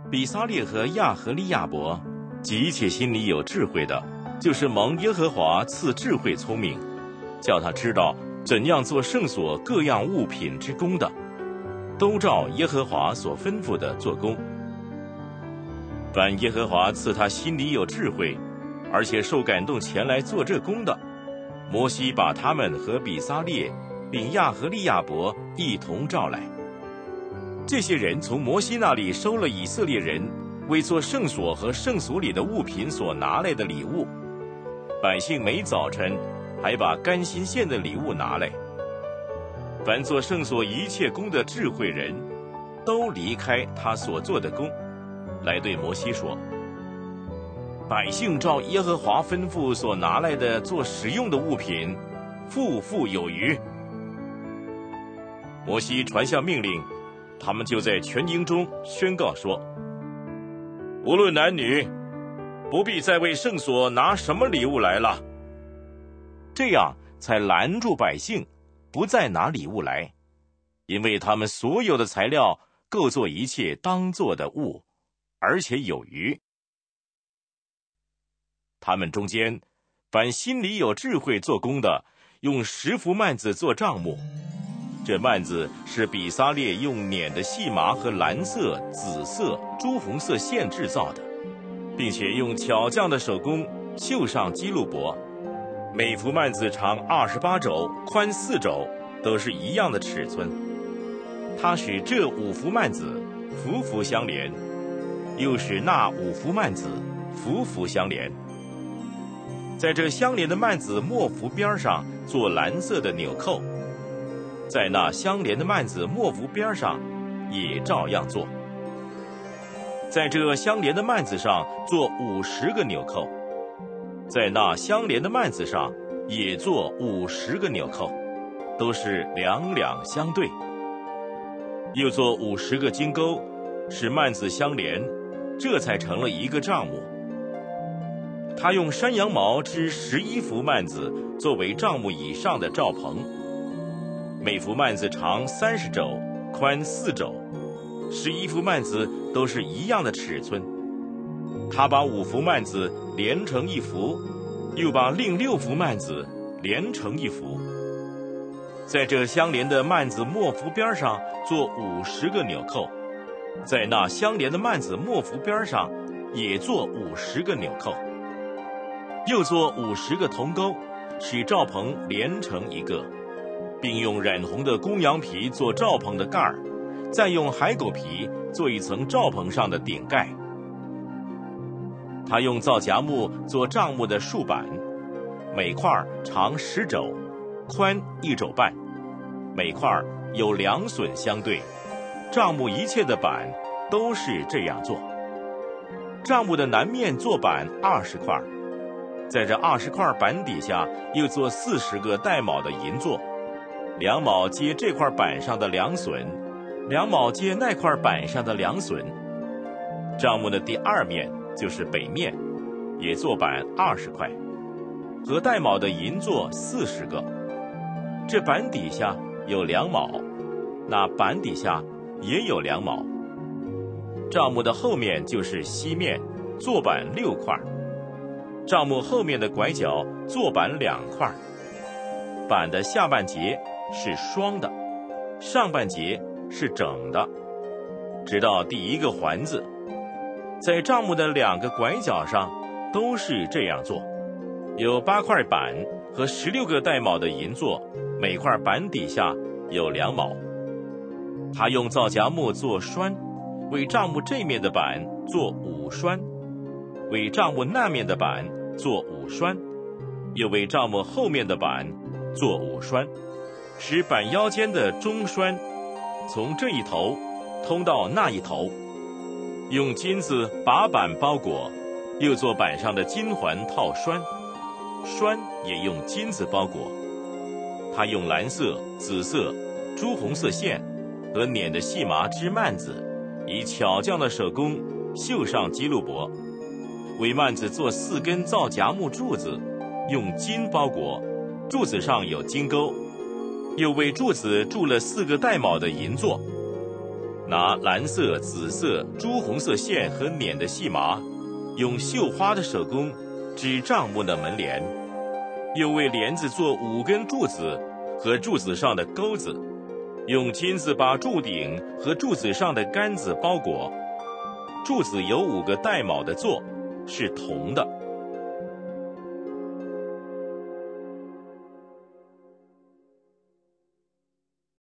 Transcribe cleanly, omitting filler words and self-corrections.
比撒列和亚和利亚伯及一切心里有智慧的，就是蒙耶和华赐智慧聪明，叫他知道怎样做圣所各样物品之工的，都照耶和华所吩咐的做工。凡耶和华赐他心里有智慧，而且受感动前来做这工的，摩西把他们和比撒列并亚和利亚伯一同召来。这些人从摩西那里收了以色列人为做圣所和圣所里的物品所拿来的礼物，百姓每早晨还把甘心献的礼物拿来。凡做圣所一切工的智慧人，都离开他所做的工，来对摩西说：百姓照耶和华吩咐所拿来的做使用的物品，富富有余。摩西传下命令，他们就在全营中宣告说：无论男女，不必再为圣所拿什么礼物来了。这样才拦住百姓，不再拿礼物来，因为他们所有的材料够做一切当做的物，而且有余。他们中间凡心里有智慧做工的，用10幅幔子做帐幕。这幔子是比撒列用捻的细麻和蓝色、紫色、朱红色线制造的，并且用巧匠的手工绣上基路伯。每幅幔子长28肘，宽4肘，都是一样的尺寸。他使这5幅幔子幅幅相连，又使那5幅幔子幅幅相连。在这相连的幔子末幅边上做蓝色的纽扣，在那相连的幔子末幅边上也照样做。在这相连的幔子上做50个纽扣，在那相连的幔子上也做50个纽扣，都是两两相对。又做50个金钩，使幔子相连，这才成了一个帐幕。他用山羊毛织11幅幔子作为帐幕以上的罩棚，每幅幔子长30肘，宽4肘，11幅幔子都是一样的尺寸。他把5幅幔子连成一幅，又把另6幅幔子连成一幅。在这相连的幔子末幅边上做50个纽扣，在那相连的幔子末幅边上也做50个纽扣。又做50个铜钩，使罩棚连成一个，并用染红的公羊皮做罩棚的盖儿，再用海狗皮做一层罩棚上的顶盖。他用皂荚木做帐幕的竖板，每块长10肘，宽1肘半，每块有2榫相对。帐幕一切的板都是这样做。帐幕的南面做板20块，在这20块板底下又做40个带卯的银座，2卯接这块板上的2榫，2卯接那块板上的2榫。帐幕的第2面就是北面，也做板20块，和带卯的银座40个。这板底下有2卯，那板底下也有2卯。帐幕的后面就是西面，做板6块。帐幕后面的拐角做板2块，板的下半截是双的，上半截是整的，直到第1个环子。在帐幕的2个拐角上都是这样做，有8块板和16个带卯的银座，每块板底下有2卯。他用皂荚木做栓，为帐幕这面的板做5栓，为帐幕那面的板做5栓，又为帐幕后面的板做5栓，使板腰间的中栓从这一头通到那一头。用金子把板包裹，又做板上的金环套栓，栓也用金子包裹。他用蓝色、紫色、朱红色线和捻的细麻织幔子，以巧匠的手工绣上基路伯。为幔子做4根皂荚木柱子，用金包裹，柱子上有金钩，又为柱子铸了4个带卯的银座。 拿蓝色、紫色、朱红色线和捻的细麻，用绣花的手工织帐幕的门帘，又为帘子做5根柱子和柱子上的钩子，用金子把柱顶和柱子上的杆子包裹。柱子有5个带卯的座，是铜的。